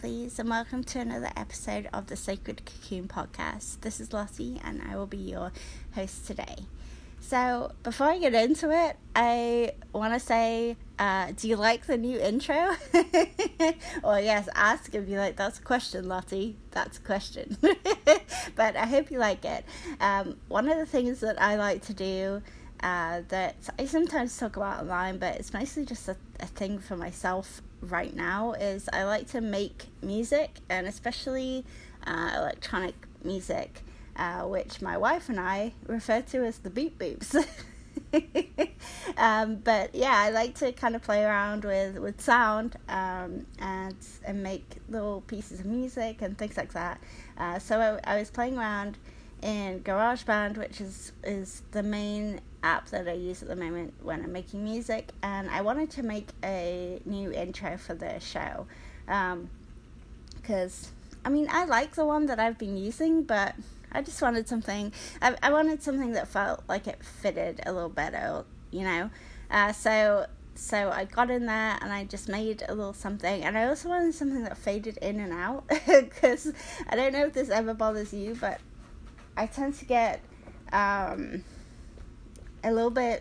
lovelies, and welcome to another episode of the Sacred Cocoon podcast. This is Lottie, and I will be your host today. So, before I get into it, I want to say, do you like the new intro? Or yes, ask if you like. That's a question, Lottie. That's a question. But I hope you like it. One of the things that I like to do, that I sometimes talk about online, but it's mostly just a thing for myself right now, is I like to make music, and especially electronic music, which my wife and I refer to as the beep boops. But yeah, I like to kind of play around with sound, and make little pieces of music and things like that. So I was playing around in GarageBand, which is the main app that I use at the moment when I'm making music, and I wanted to make a new intro for the show, because I like the one that I've been using, but I just wanted something. I wanted something that felt like it fitted a little better, so I got in there and I just made a little something, and I also wanted something that faded in and out, because I don't know if this ever bothers you, but I tend to get a little bit,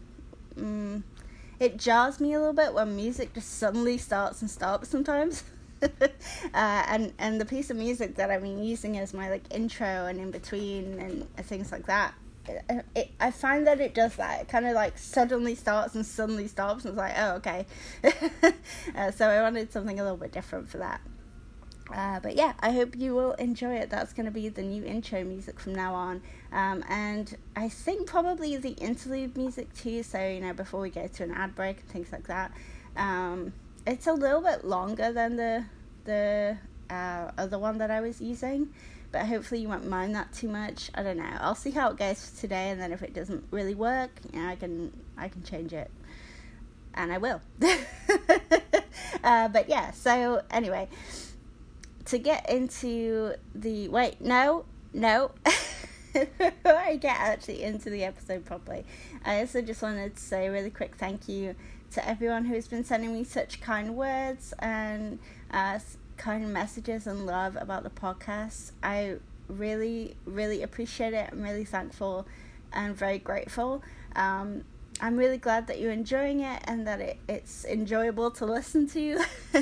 it jars me a little bit when music just suddenly starts and stops sometimes. And the piece of music that I've been using as my intro and in between and things like that, I find that it does that. It kind of suddenly starts and suddenly stops, and it's like, oh, okay. So I wanted something a little bit different for that. But yeah, I hope you will enjoy it. That's going to be the new intro music from now on. And I think probably the interlude music too, so, before we go to an ad break and things like that. It's a little bit longer than the other one that I was using, but hopefully you won't mind that too much. I don't know. I'll see how it goes for today, and then if it doesn't really work, I can change it. And I will. But yeah, so anyway, to get into the... Wait, no. Before I get actually into the episode properly, I also just wanted to say a really quick thank you to everyone who's been sending me such kind words and kind messages and love about the podcast. I really, really appreciate it. I'm really thankful and very grateful. I'm really glad that you're enjoying it and that it's enjoyable to listen to.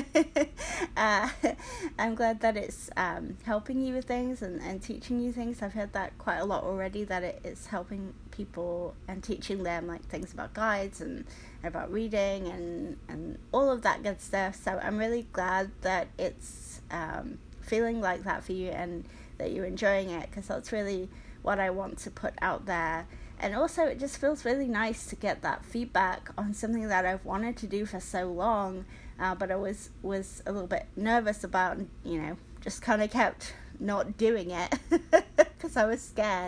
I'm glad that it's helping you with things and teaching you things. I've heard that quite a lot already, that it's helping people and teaching them things about guides and about reading and all of that good stuff. So I'm really glad that it's feeling like that for you and that you're enjoying it, because that's really what I want to put out there. And also, it just feels really nice to get that feedback on something that I've wanted to do for so long, but I was a little bit nervous about, just kind of kept not doing it because I was scared.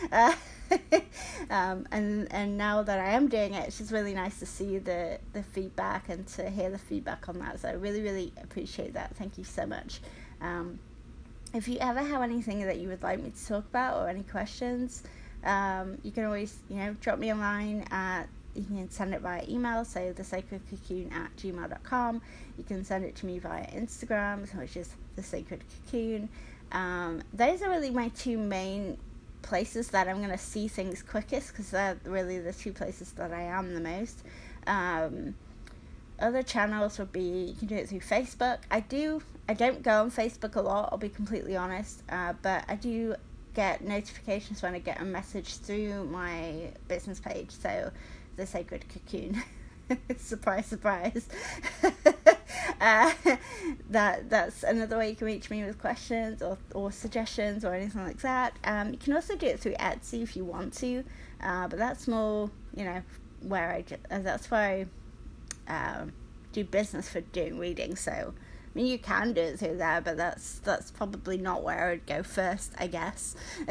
And now that I am doing it, it's just really nice to see the feedback and to hear the feedback on that. So I really, really appreciate that. Thank you so much. If you ever have anything that you would like me to talk about or any questions, you can always, drop me a line. You can send it via email, so thesacredcocoon@gmail.com. You can send it to me via Instagram, which is thesacredcocoon. Those are really my two main places that I'm going to see things quickest, because they're really the two places that I am the most. Other channels would be, you can do it through Facebook. I don't go on Facebook a lot, I'll be completely honest, but I do get notifications when I get a message through my business page, so The Sacred Cocoon. Surprise, surprise. That's another way you can reach me with questions or suggestions or anything like that. You can also do it through Etsy if you want to, but that's more, where that's where I do business for doing reading. So you can do it through there, but that's probably not where I would go first, I guess.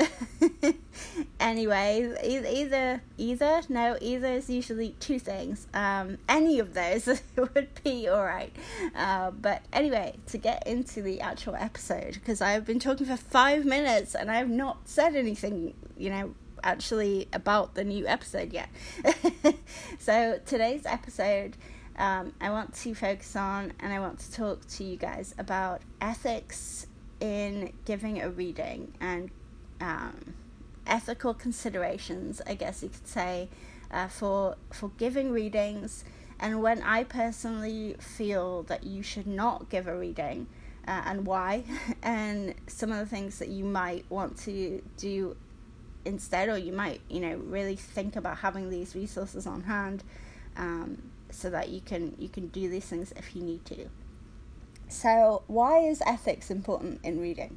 Anyway, either is usually two things. Any of those would be alright. But anyway, to get into the actual episode, because I've been talking for 5 minutes and I have not said anything, actually about the new episode yet. So today's episode I want to focus on, and I want to talk to you guys about ethics in giving a reading, and ethical considerations, I guess you could say, for giving readings, and when I personally feel that you should not give a reading, and why, and some of the things that you might want to do instead, or you might, really think about having these resources on hand, so that you can do these things if you need to. So why is ethics important in reading?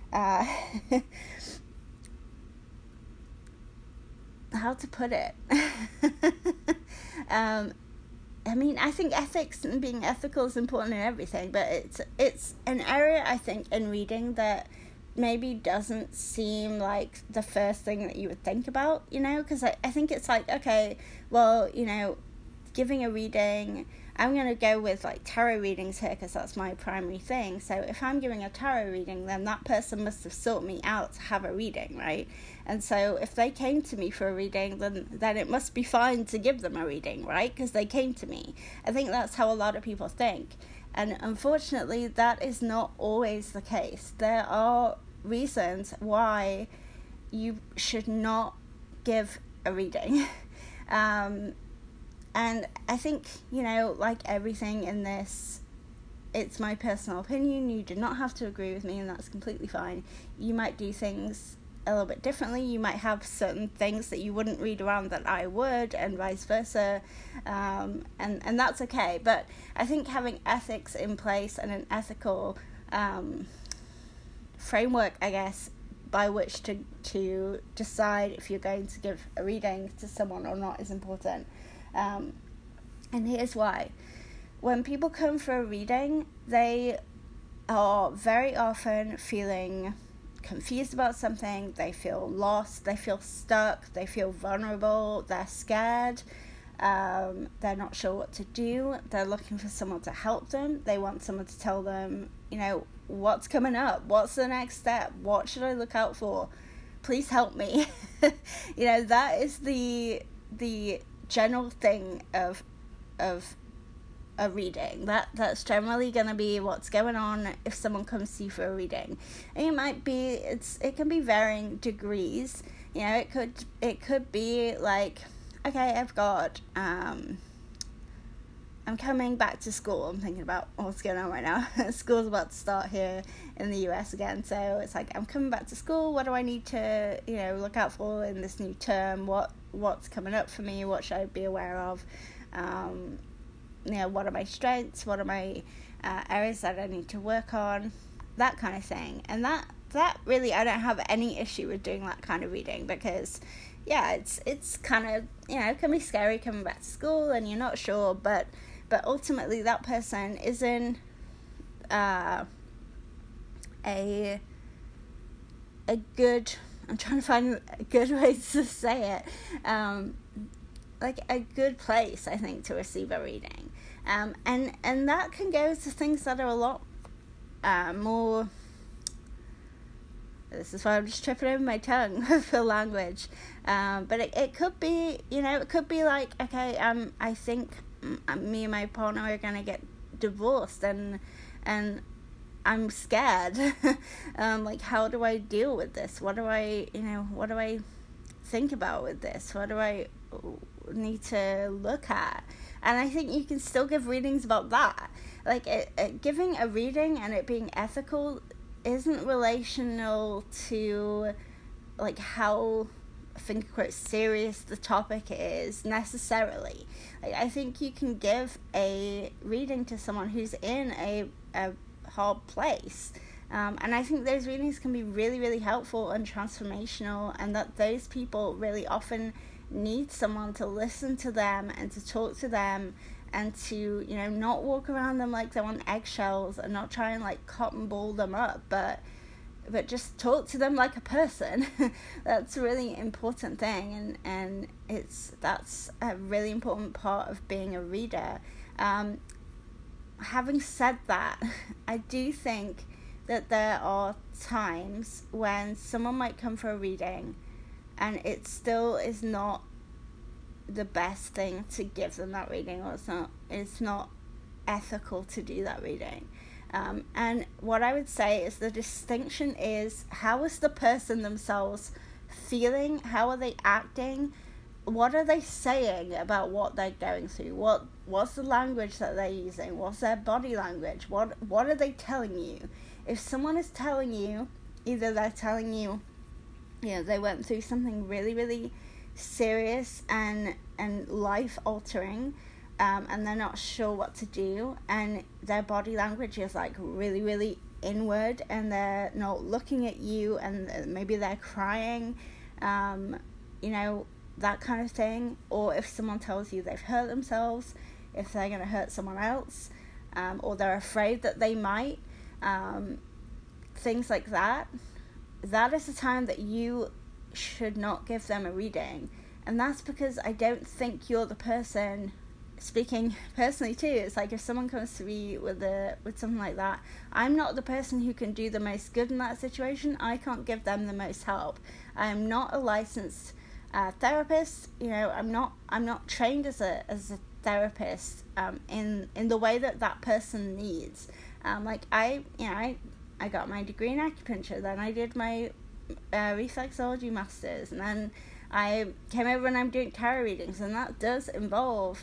How to put it? I think ethics and being ethical is important in everything, but it's an area, I think, in reading that maybe doesn't seem like the first thing that you would think about, because I think it's like, okay, well, giving a reading, I'm going to go with like tarot readings here because that's my primary thing. So if I'm giving a tarot reading, then that person must have sought me out to have a reading, right? And so if they came to me for a reading, then it must be fine to give them a reading, right? Because they came to me. I think that's how a lot of people think. And unfortunately, that is not always the case. There are reasons why you should not give a reading. And I think, like everything in this, it's my personal opinion. You do not have to agree with me, and that's completely fine. You might do things a little bit differently. You might have certain things that you wouldn't read around that I would, and vice versa. And that's okay. But I think having ethics in place and an ethical framework, I guess, by which to decide if you're going to give a reading to someone or not is important. And here's why. When people come for a reading, they are very often feeling confused about something, they feel lost, they feel stuck, they feel vulnerable, they're scared, they're not sure what to do, they're looking for someone to help them, they want someone to tell them, what's coming up, what's the next step, what should I look out for, please help me. That is the general thing of a reading. That's generally going to be what's going on if someone comes to you for a reading. And it can be varying degrees. It could be like, okay, I've got I'm coming back to school. I'm thinking about what's going on right now. School's about to start here in the US again, so it's like, I'm coming back to school. What do I need to look out for in this new term? What's coming up for me? What should I be aware of? What are my strengths? What are my areas that I need to work on? That kind of thing. And that really, I don't have any issue with doing that kind of reading, because it's kind of, it can be scary coming back to school and you're not sure, but ultimately that person is in a good, I'm trying to find a good way to say it, like a good place, I think, to receive a reading. And that can go to things that are a lot more, this is why I'm just tripping over my tongue for language, but it could be, it could be like, okay, I think me and my partner are going to get divorced, and I'm scared. Like, how do I deal with this? What do I think about with this? What do I need to look at? And I think you can still give readings about that. Like, giving a reading and it being ethical isn't relational to, like, how, finger quote, serious the topic is necessarily. Like, I think you can give a reading to someone who's in a hard place, and I think those readings can be really, really helpful and transformational, and that those people really often need someone to listen to them and to talk to them, and to not walk around them like they're on eggshells, and not try and like cotton ball them up, but just talk to them like a person. That's a really important thing, and that's a really important part of being a reader. Having said that, I do think that there are times when someone might come for a reading and it still is not the best thing to give them that reading, or it's not ethical to do that reading. And what I would say is the distinction is, how is the person themselves feeling? How are they acting? What are they saying about what they're going through? What's the language that they're using? What's their body language? What are they telling you? If someone is telling you, either they're telling you, they went through something really, really serious and life altering, and they're not sure what to do, and their body language is like really, really inward, and they're not looking at you, and maybe they're crying, that kind of thing. Or if someone tells you they've hurt themselves, if they're going to hurt someone else, or they're afraid that they might, things like that, that is the time that you should not give them a reading. And that's because I don't think you're the person, speaking personally too, it's like if someone comes to me with something like that, I'm not the person who can do the most good in that situation. I can't give them the most help. I am not a licensed therapist. I'm not trained as a therapist in the way that person needs. I got my degree in acupuncture, then I did my reflexology masters, and then I came over and I'm doing tarot readings, and that does involve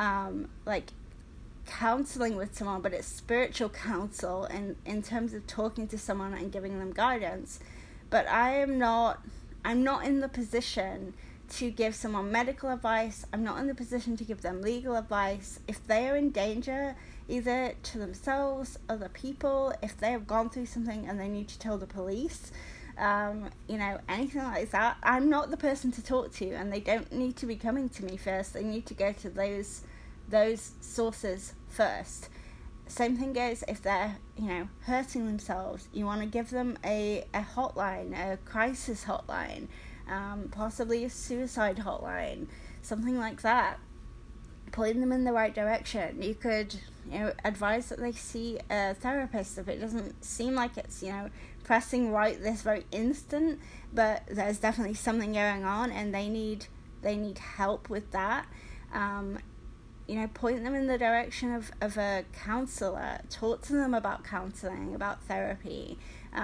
counseling with someone, but it's spiritual counsel in terms of talking to someone and giving them guidance. But I'm not in the position to give someone medical advice. I'm not in the position to give them legal advice. If they are in danger, either to themselves, other people, if they have gone through something and they need to tell the police, anything like that, I'm not the person to talk to, and they don't need to be coming to me first. They need to go to those sources first. Same thing goes if they're, hurting themselves. You want to give them a hotline, a crisis hotline, possibly a suicide hotline, something like that. Point them in the right direction. You could, advise that they see a therapist if it doesn't seem like it's, pressing right this very instant, but there's definitely something going on and they need help with that. Point them in the direction of a counselor. Talk to them about counseling, about therapy.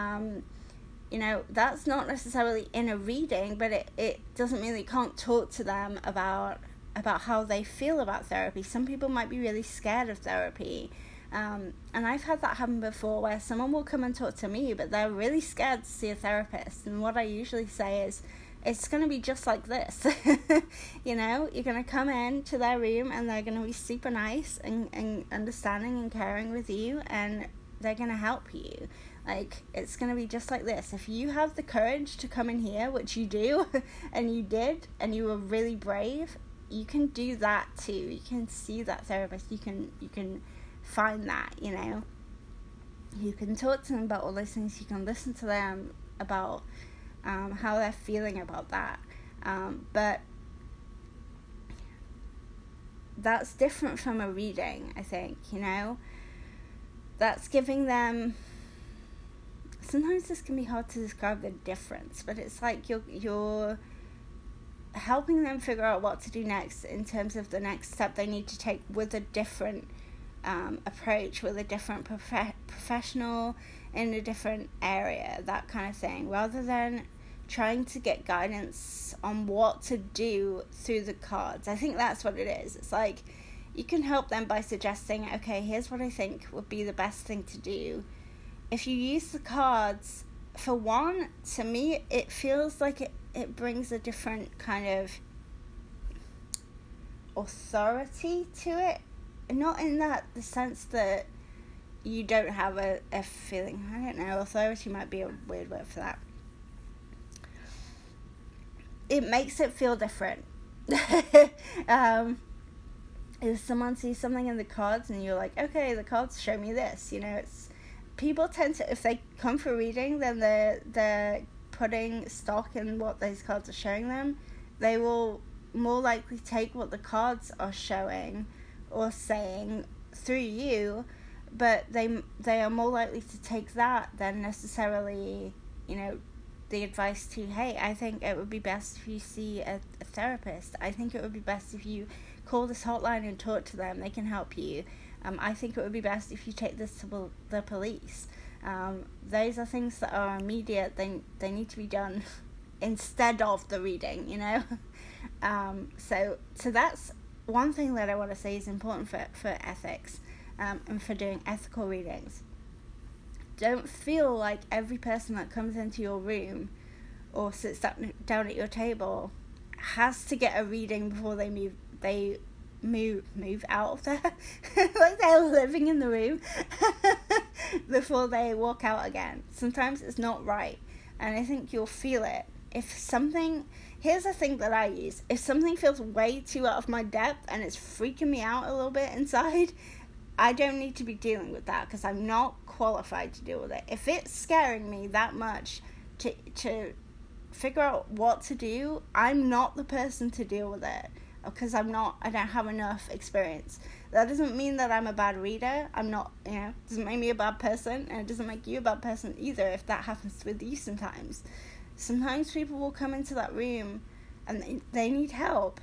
That's not necessarily in a reading, but it doesn't mean that you can't talk to them about how they feel about therapy. Some people might be really scared of therapy. And I've had that happen before, where someone will come and talk to me, but they're really scared to see a therapist. And what I usually say is, it's going to be just like this. You're going to come into their room and they're going to be super nice and understanding and caring with you, and they're going to help you. It's going to be just like this. If you have the courage to come in here, which you do, and you did, and you were really brave, you can do that too. You can see that therapist. You can find that, You can talk to them about all those things. You can listen to them about how they're feeling about that. But that's different from a reading, I think, That's giving them... Sometimes this can be hard to describe the difference, but it's like you're helping them figure out what to do next in terms of the next step they need to take with a different approach, with a different professional in a different area, that kind of thing, rather than trying to get guidance on what to do through the cards. I think that's what it is. It's like you can help them by suggesting, okay, here's what I think would be the best thing to do. If you use the cards, for one, to me, it feels like it brings a different kind of authority to it. Not in the sense that you don't have a feeling. I don't know, authority might be a weird word for that. It makes it feel different. If someone sees something in the cards and you're like, okay, the cards show me this, it's... People tend to, if they come for reading, then they're putting stock in what those cards are showing them. They will more likely take what the cards are showing or saying through you, but they are more likely to take that than necessarily, the advice to, hey, I think it would be best if you see a therapist, I think it would be best if you call this hotline and talk to them. They can help you. I think it would be best if you take this to the police. Those are things that are immediate. They need to be done instead of the reading, you know. So that's one thing that I want to say is important for ethics, and for doing ethical readings. Don't feel like every person that comes into your room or sits down at your table has to get a reading before they move out of there. Like they're living in the room before they walk out again. Sometimes it's not right, and I think you'll feel it. Here's the thing that I use. If something feels way too out of my depth and it's freaking me out a little bit inside, I don't need to be dealing with that because I'm not qualified to deal with it. If it's scaring me that much to figure out what to do, I'm not the person to deal with it because I don't have enough experience. That doesn't mean that I'm a bad reader. I'm not, it doesn't make me a bad person, and it doesn't make you a bad person either if that happens with you sometimes. Sometimes people will come into that room and they need help.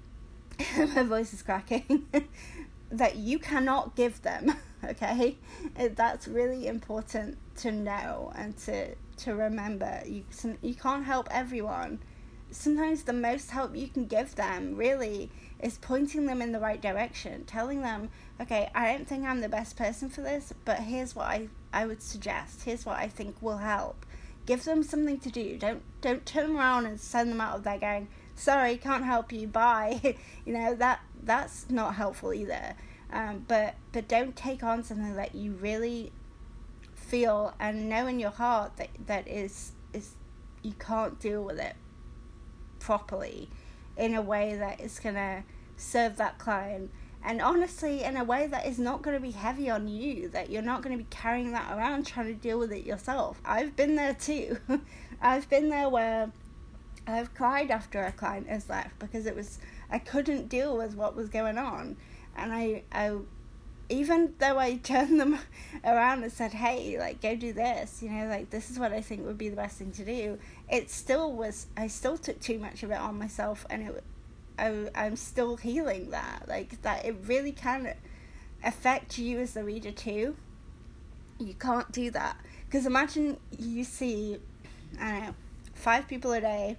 My voice is cracking. That you cannot give them, okay? That's really important to know and to remember. You can't help everyone. Sometimes the most help you can give them really is pointing them in the right direction, telling them, okay, I don't think I'm the best person for this, but here's what I would suggest. Here's what I think will help. Give them something to do. Don't turn around and send them out of there going, sorry, can't help you, bye. That's not helpful either. But don't take on something that you really feel and know in your heart that is you can't deal with it properly in a way that is going to serve that client, and honestly in a way that is not going to be heavy on you, that you're not going to be carrying that around trying to deal with it yourself. I've been there too. I've been there where I've cried after a client has left because I couldn't deal with what was going on, and I even though I turned them around and said, hey, like, go do this, this is what I think would be the best thing to do, I still took too much of it on myself, and I'm still healing that. Like, that it really can affect you as the reader too. You can't do that. Because imagine you see, 5 people a day,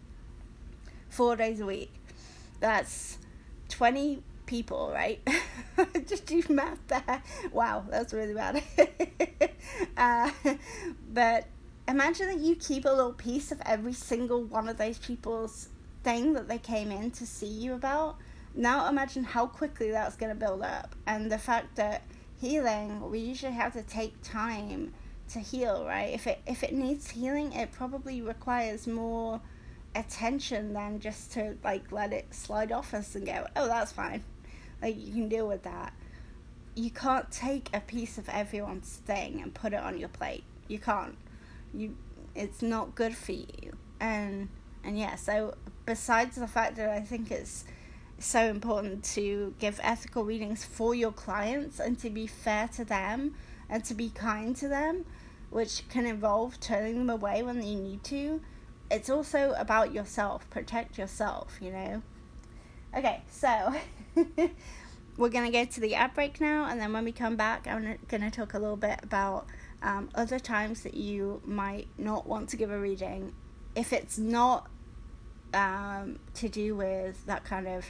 4 days a week. That's 20 people, right? Just do math there. Wow, that's really bad. But imagine that you keep a little piece of every single one of those people's thing that they came in to see you about. Now imagine how quickly that's going to build up. And the fact that healing, we usually have to take time to heal, right? If it needs healing, it probably requires more attention than just to let it slide off us and go, oh, that's fine, you can deal with that. You can't take a piece of everyone's thing and put it on your plate. You can't. It's not good for you. And yeah, so besides the fact that I think it's so important to give ethical readings for your clients and to be fair to them and to be kind to them, which can involve turning them away when you need to, it's also about yourself. Protect yourself, Okay, so we're going to go to the ad break now, and then when we come back, I'm going to talk a little bit about other times that you might not want to give a reading. If it's not to do with that kind of,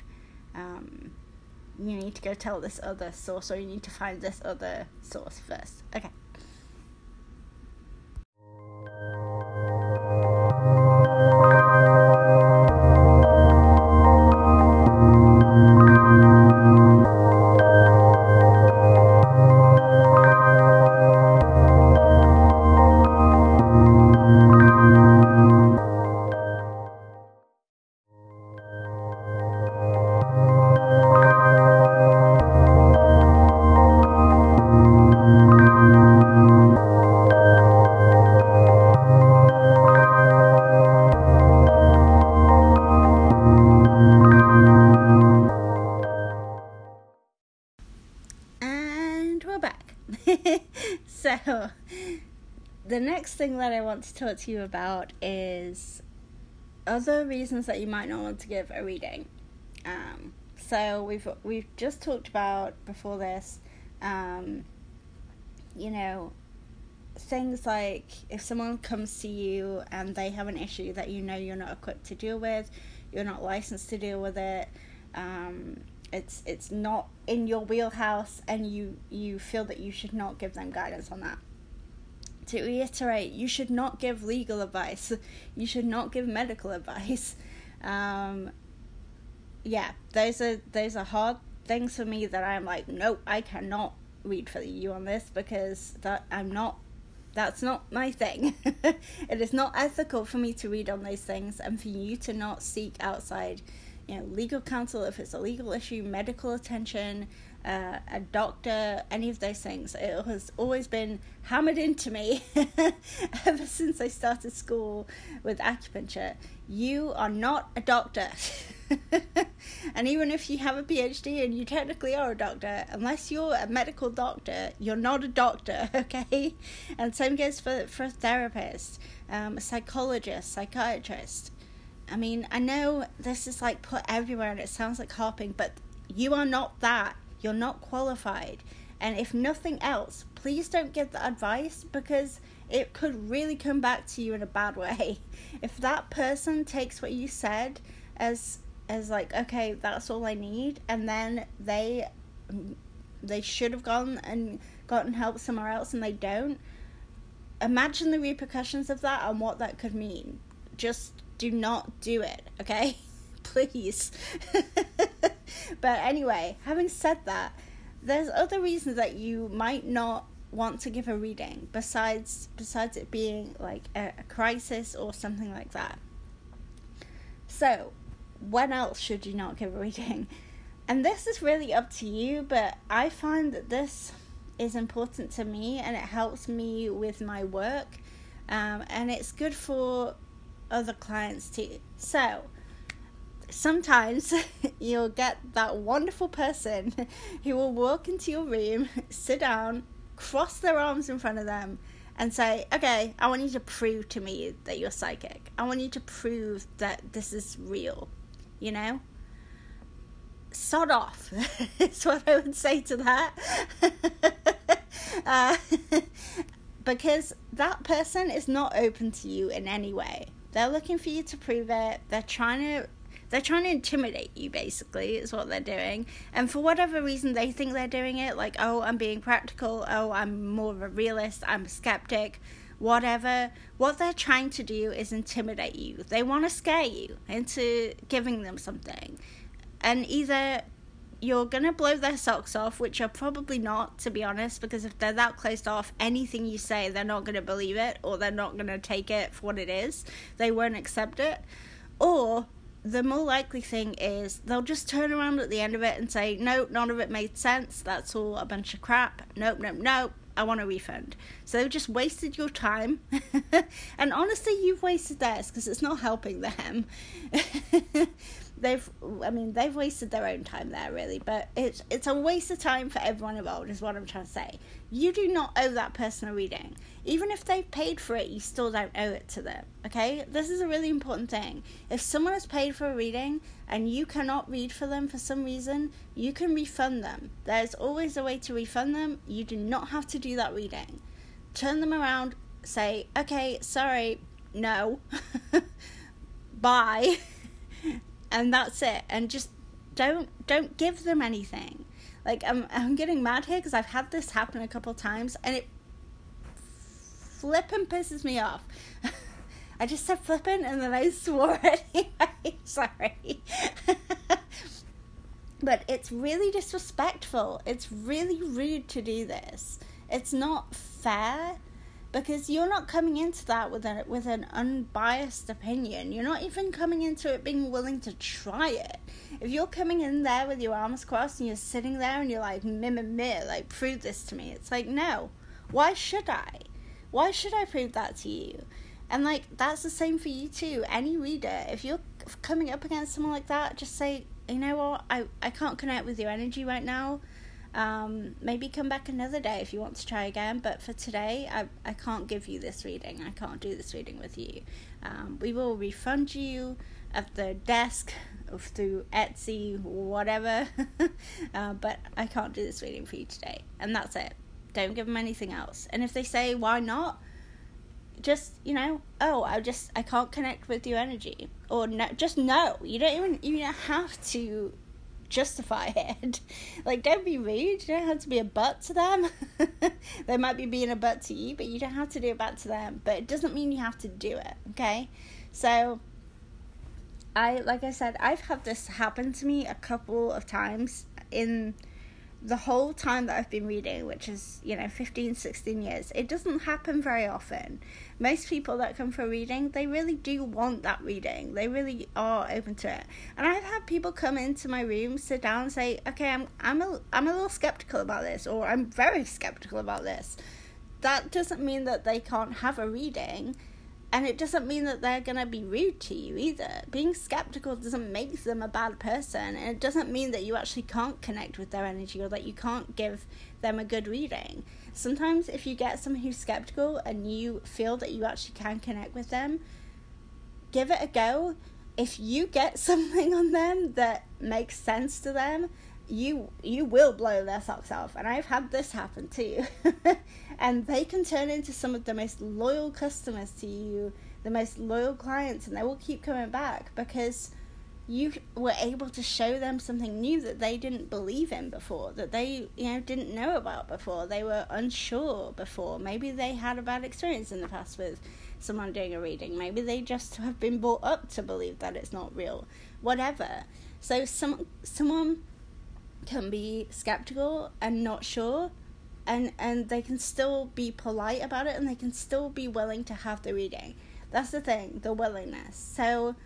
you need to go tell this other source, or you need to find this other source first. Okay. The next thing that I want to talk to you about is other reasons that you might not want to give a reading. So we've just talked about before this, things like if someone comes to you and they have an issue that you're not equipped to deal with, you're not licensed to deal with it, it's not in your wheelhouse, and you feel that you should not give them guidance on that. To reiterate, you should not give legal advice. You should not give medical advice. Those are hard things for me that I'm like, nope, I cannot read for you on this, because that's not my thing. It is not ethical for me to read on those things, and for you to not seek outside, legal counsel if it's a legal issue, medical attention, a doctor, any of those things. It has always been hammered into me ever since I started school with acupuncture. You are not a doctor. And even if you have a PhD and you technically are a doctor, unless you're a medical doctor, you're not a doctor, okay? And same goes for a therapist, a psychologist, psychiatrist. I mean, I know this is like put everywhere and it sounds like harping, but you are not that. You're not qualified. And if nothing else, please don't give that advice, because it could really come back to you in a bad way. If that person takes what you said as like, okay, that's all I need, and then they should have gone and gotten help somewhere else and they don't, imagine the repercussions of that and what that could mean. Just do not do it, okay? Please. But anyway, having said that, there's other reasons that you might not want to give a reading besides it being like a crisis or something like that. So, when else should you not give a reading? And this is really up to you, but I find that this is important to me and it helps me with my work, and it's good for other clients too. So sometimes you'll get that wonderful person who will walk into your room, sit down, cross their arms in front of them and say, okay, I want you to prove to me that you're psychic. I want you to prove that this is real, Sod off is what I would say to that. Because that person is not open to you in any way. They're looking for you to prove it. They're trying to intimidate you, basically, is what they're doing. And for whatever reason, they think they're doing it. Like, oh, I'm being practical. Oh, I'm more of a realist. I'm a skeptic. Whatever. What they're trying to do is intimidate you. They want to scare you into giving them something. And either you're going to blow their socks off, which you're probably not, to be honest, because if they're that closed off, anything you say, they're not going to believe it, or they're not going to take it for what it is. They won't accept it. Or the more likely thing is they'll just turn around at the end of it and say, no, none of it made sense. That's all a bunch of crap. Nope. I want a refund. So they've just wasted your time. And honestly, you've wasted theirs, because it's not helping them. They've wasted their own time there, really. But it's a waste of time for everyone involved, is what I'm trying to say. You do not owe that person a reading. Even if they've paid for it, you still don't owe it to them, okay? This is a really important thing. If someone has paid for a reading and you cannot read for them for some reason, you can refund them. There's always a way to refund them. You do not have to do that reading. Turn them around, say, okay, sorry, no, bye, and that's it. And just don't give them anything. Like, I'm getting mad here because I've had this happen a couple times, and it flippin' pisses me off. I just said flippin' and then I swore anyway. Sorry. But it's really disrespectful. It's really rude to do this. It's not fair, because you're not coming into that with an unbiased opinion. You're not even coming into it being willing to try it. If you're coming in there with your arms crossed and you're sitting there and you're like, like, prove this to me. It's like, no. Why should I? Why should I prove that to you? And, like, that's the same for you too. Any reader, if you're coming up against someone like that, just say, you know what, I can't connect with your energy right now. Maybe come back another day if you want to try again, but for today, I can't give you this reading. I can't do this reading with you. We will refund you at the desk or through Etsy, whatever, but I can't do this reading for you today, and that's it. Don't give them anything else. And if they say, why not? Just, I can't connect with your energy. Or no, just no. You don't even have to justify it. Like, don't be rude. You don't have to be a butt to them. They might be being a butt to you, but you don't have to do it back to them. But it doesn't mean you have to do it, okay? So, like I said, I've had this happen to me a couple of times in the whole time that I've been reading, which is, 15, 16 years. It doesn't happen very often. Most people that come for reading, they really do want that reading. They really are open to it. And I've had people come into my room, sit down and say, okay, I'm a little skeptical about this, or I'm very skeptical about this. That doesn't mean that they can't have a reading. And it doesn't mean that they're going to be rude to you either. Being skeptical doesn't make them a bad person. And it doesn't mean that you actually can't connect with their energy or that you can't give them a good reading. Sometimes if you get someone who's skeptical and you feel that you actually can connect with them, give it a go. If you get something on them that makes sense to them, you will blow their socks off. And I've had this happen too. And they can turn into some of the most loyal customers to you, the most loyal clients, and they will keep coming back because you were able to show them something new that they didn't believe in before, that they didn't know about before. They were unsure before. Maybe they had a bad experience in the past with someone doing a reading. Maybe they just have been brought up to believe that it's not real. Whatever. So someone can be skeptical and not sure, and they can still be polite about it, and they can still be willing to have the reading. That's the thing, the willingness. So,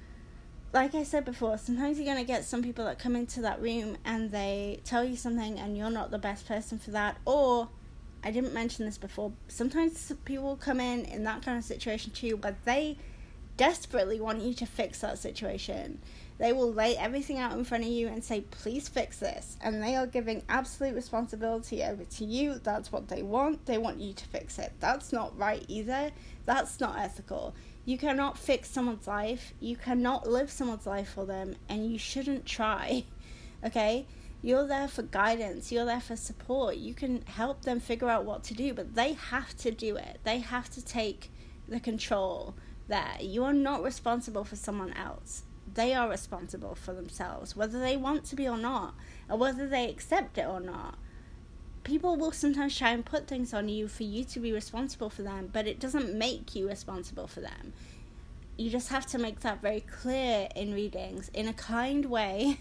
like I said before, sometimes you're going to get some people that come into that room and they tell you something and you're not the best person for that. Or, I didn't mention this before, sometimes people come in that kind of situation too, but they desperately want you to fix that situation. They will lay everything out in front of you and say, please fix this. And they are giving absolute responsibility over to you. That's what they want. They want you to fix it. That's not right either. That's not ethical. You cannot fix someone's life. You cannot live someone's life for them. And you shouldn't try. Okay? You're there for guidance. You're there for support. You can help them figure out what to do. But they have to do it. They have to take the control there. You are not responsible for someone else. They are responsible for themselves, whether they want to be or not, or whether they accept it or not. People will sometimes try and put things on you for you to be responsible for them, but it doesn't make you responsible for them. You just have to make that very clear in readings, in a kind way.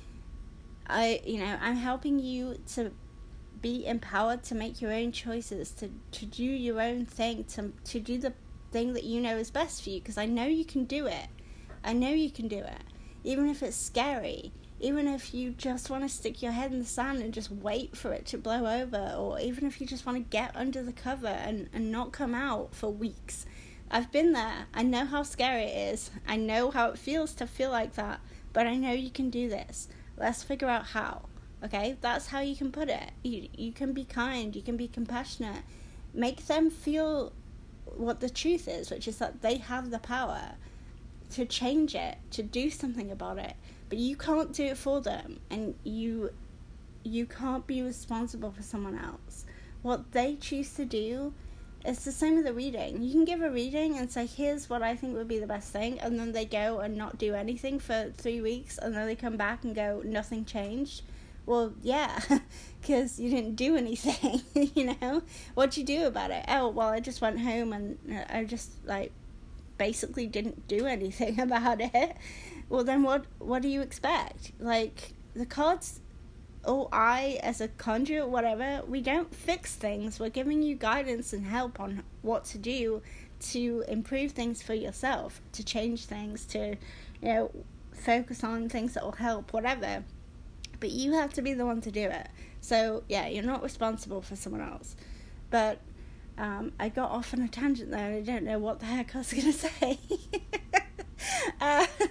I'm helping you to be empowered to make your own choices, to do your own thing, to do the thing that you know is best for you, because I know you can do it. I know you can do it, even if it's scary, even if you just want to stick your head in the sand and just wait for it to blow over, or even if you just want to get under the cover and not come out for weeks. I've been there. I know how scary it is. I know how it feels to feel like that, but I know you can do this. Let's figure out how, okay? That's how you can put it. You can be kind, you can be compassionate. Make them feel what the truth is, which is that they have the power to change it, to do something about it, but you can't do it for them, and you can't be responsible for someone else. What they choose to do, it's the same with a reading. You can give a reading and say, here's what I think would be the best thing, and then they go and not do anything for 3 weeks, and then they come back and go, nothing changed. Well, yeah, because you didn't do anything, What'd you do about it? Oh, well, I just went home and I just, basically didn't do anything about it. Well, then what do you expect? The cards, or I as a conduit, whatever, we don't fix things. We're giving you guidance and help on what to do to improve things for yourself, to change things, to focus on things that will help, whatever. But you have to be the one to do it. So yeah, you're not responsible for someone else. But I got off on a tangent there, and I don't know what the heck I was going to say.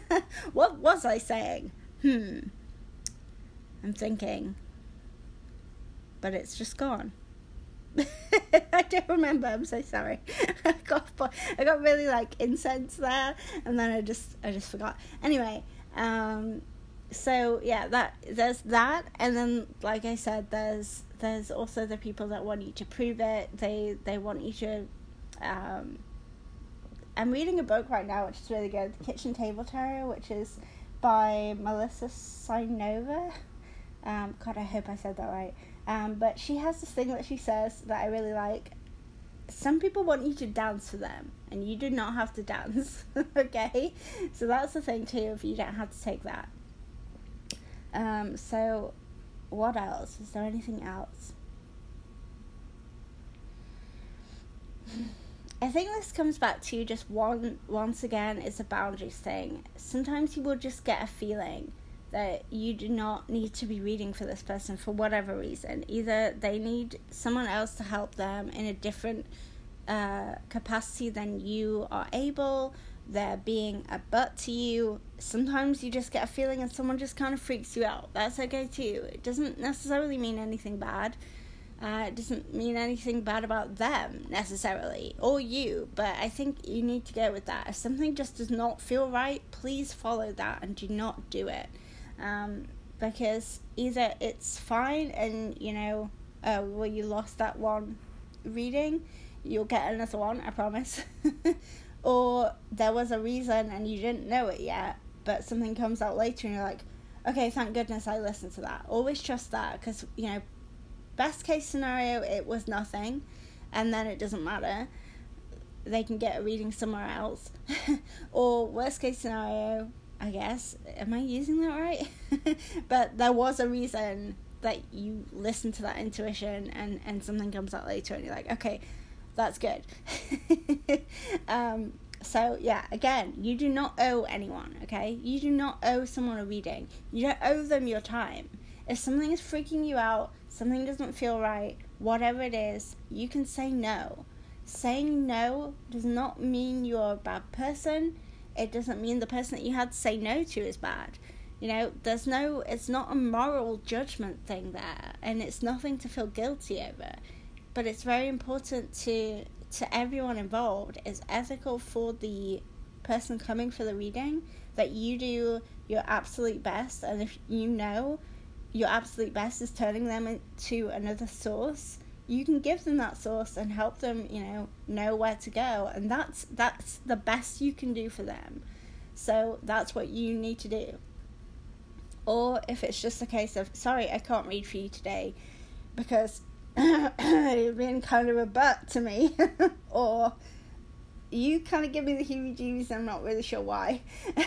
What was I saying? I'm thinking. but it's just gone. I don't remember. I'm so sorry. I got really like incensed there, and then I just forgot. Anyway, so yeah, there's that, and then like I said, there's also the people that want you to prove it. They want you to. I'm reading a book right now which is really good, The Kitchen Table Terror, which is by Melissa Sinova. God, I hope I said that right. But she has this thing that she says that I really like. Some people want you to dance for them, and you do not have to dance, okay? So that's the thing too, if you don't have to take that. So what else? Is there anything else? I think this comes back to just once again, it's a boundaries thing. Sometimes you will just get a feeling that you do not need to be reading for this person for whatever reason. Either they need someone else to help them in a different capacity than you are able, they're being a butt to you. Sometimes you just get a feeling and someone just kind of freaks you out. That's okay too. It doesn't necessarily mean anything bad. It doesn't mean anything bad about them necessarily, or you, but I think you need to go with that. If something just does not feel right, please follow that and do not do it. Because either it's fine and, you lost that one reading, you'll get another one, I promise. Or there was a reason and you didn't know it yet, but something comes out later and you're like, okay, thank goodness I listened to that. Always trust that, because, best case scenario, it was nothing, and then it doesn't matter. They can get a reading somewhere else. Or worst case scenario, I guess, am I using that right? But there was a reason that you listened to that intuition, and something comes out later and you're like, okay, that's good. So yeah, again, you do not owe anyone, okay? You do not owe someone a reading. You don't owe them your time. If something is freaking you out, something doesn't feel right, whatever it is, you can say no. Saying no does not mean you're a bad person. It doesn't mean the person that you had to say no to is bad. It's not a moral judgment thing there, and it's nothing to feel guilty over. But it's very important to everyone involved. It's ethical for the person coming for the reading that you do your absolute best, and if your absolute best is turning them into another source, you can give them that source and help them, know where to go, and that's the best you can do for them. So that's what you need to do. Or if it's just a case of, sorry, I can't read for you today because you've been kind of a butt to me, or you kind of give me the heebie-jeebies, I'm not really sure why.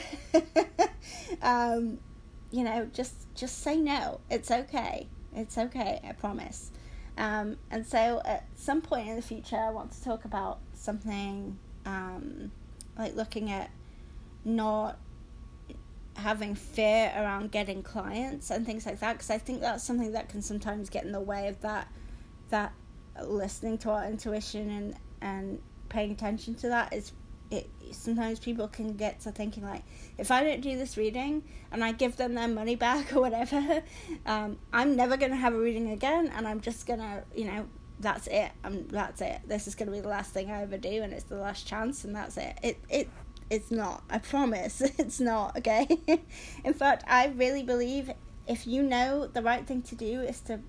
Just say no. It's okay, I promise. And so at some point in the future, I want to talk about something like looking at not having fear around getting clients and things like that, because I think that's something that can sometimes get in the way of that listening to our intuition and paying attention to that. Sometimes people can get to thinking like, if I don't do this reading and I give them their money back or whatever, I'm never going to have a reading again, and I'm just going to, that's it. That's it. This is going to be the last thing I ever do, and it's the last chance, and that's it. It's not. I promise. It's not, okay? In fact, I really believe if you know the right thing to do is to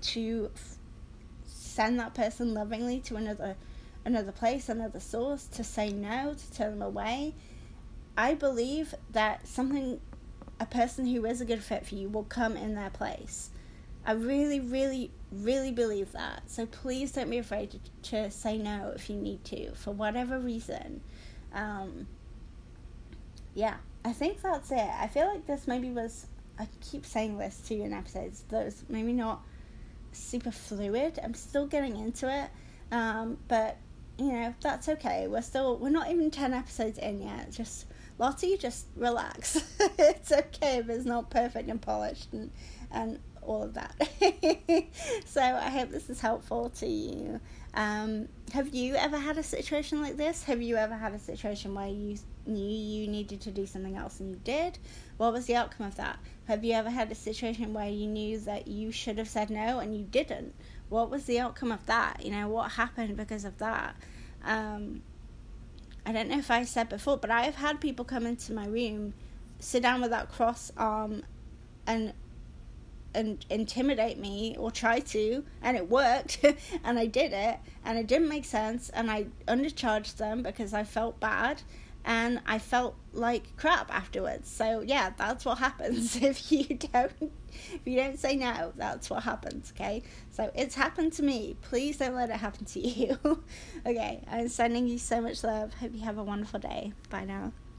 send that person lovingly to another place, another source, to say no, to turn them away, I believe that a person who is a good fit for you will come in their place. I really, really, really believe that. So please don't be afraid to say no if you need to, for whatever reason. Yeah, I think that's it. I feel like this maybe I keep saying this to you in episodes, that was maybe not super fluid. I'm still getting into it, but that's okay. We're not even 10 episodes in yet. Just Lottie, just relax. It's okay if it's not perfect and polished and all of that. So I hope this is helpful to you. Have you ever had a situation like this? Have you ever had a situation where you knew you needed to do something else and you did? What was the outcome of that? Have you ever had a situation where you knew that you should have said no and you didn't? What was the outcome of that? What happened because of that? I don't know if I said before, but I have had people come into my room, sit down with that cross arm and intimidate me, or try to, and it worked. And I did it, and it didn't make sense, and I undercharged them because I felt bad, and I felt like crap afterwards. So yeah, that's what happens if you don't say no. That's what happens. Okay, so it's happened to me. Please don't let it happen to you. Okay, I'm sending you so much love. Hope you have a wonderful day. Bye now.